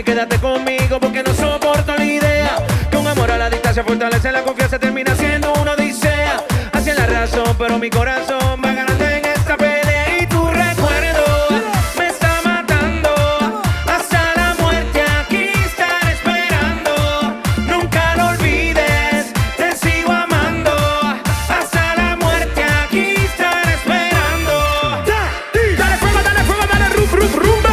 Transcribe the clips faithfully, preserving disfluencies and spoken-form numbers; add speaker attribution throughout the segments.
Speaker 1: y quédate conmigo porque no soporto la idea que un amor a la distancia fortalece la confianza, termina siendo una odisea. Hacia la razón, pero mi corazón va ganando en esta pelea y tu recuerdo me está matando. Hasta la muerte aquí estar esperando. Nunca lo olvides, te sigo amando. Hasta la muerte aquí estar esperando. Dale fuego, dale fuego, dale rum, rum, rumba.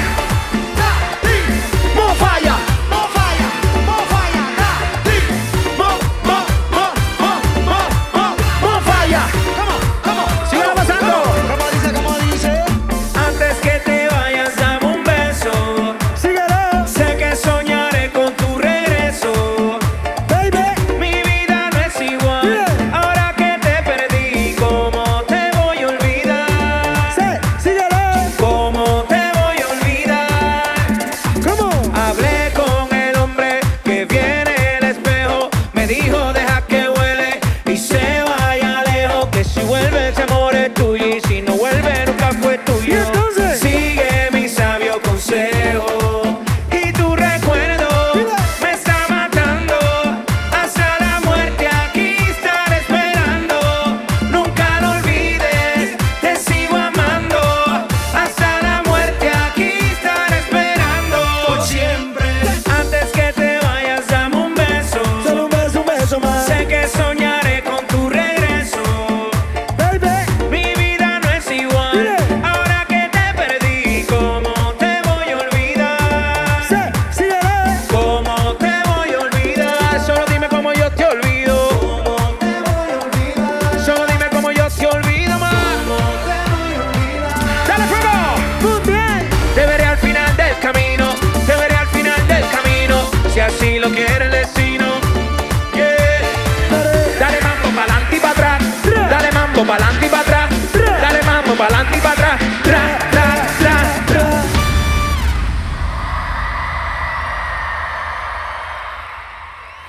Speaker 1: Mo falla, mo falla, mo falla, mo, mo, mo, mo, mo, mo, mo falla. Síguela pasando.
Speaker 2: ¿Cómo dice, cómo dice?
Speaker 1: Antes que te vayas, dame un beso.
Speaker 2: Síguelo,
Speaker 1: Sé que soñaré con tu regreso.
Speaker 2: baby.
Speaker 1: Mi vida no es igual.
Speaker 2: Yeah.
Speaker 1: Ahora que te perdí, ¿cómo te voy a olvidar?
Speaker 2: Sí, síguelo.
Speaker 1: ¿Cómo te voy a olvidar?
Speaker 2: ¿Cómo?
Speaker 1: Hablé con el hombre que viene el espejo. Me dijo deja que huele y se vaya lejos. Que si vuelve ese amor es tuyo y si no vuelve nunca fue tuyo.
Speaker 2: ¿Y entonces?
Speaker 1: Sigue mi sabio consejo y tu recuerdo me está matando. Hasta la muerte aquí estar esperando. Nunca lo olvides, te sigo amando. Hasta la muerte aquí estar esperando. Por siempre. Antes que te vayas, dame un beso.
Speaker 2: Solo un beso, un beso más.
Speaker 1: Sé que soñaré con tu regreso.
Speaker 2: Baby.
Speaker 1: Mi vida no es igual.
Speaker 2: Dile.
Speaker 1: Ahora que te perdí, ¿cómo te voy a olvidar?
Speaker 2: Sí, síguelo.
Speaker 1: ¿Cómo te voy a olvidar? Solo dime cómo yo te olvido. ¿Cómo te voy a olvidar? Solo dime cómo yo te olvido más. ¿Cómo te voy a olvidar? ¡Dale fuego!
Speaker 2: Muy bien.
Speaker 1: Te veré al final del camino, te veré al final del camino, si así lo quiere el destino. Yeah. Dale mambo pa'lante y pa' atrás, dale mambo pa'lante y pa'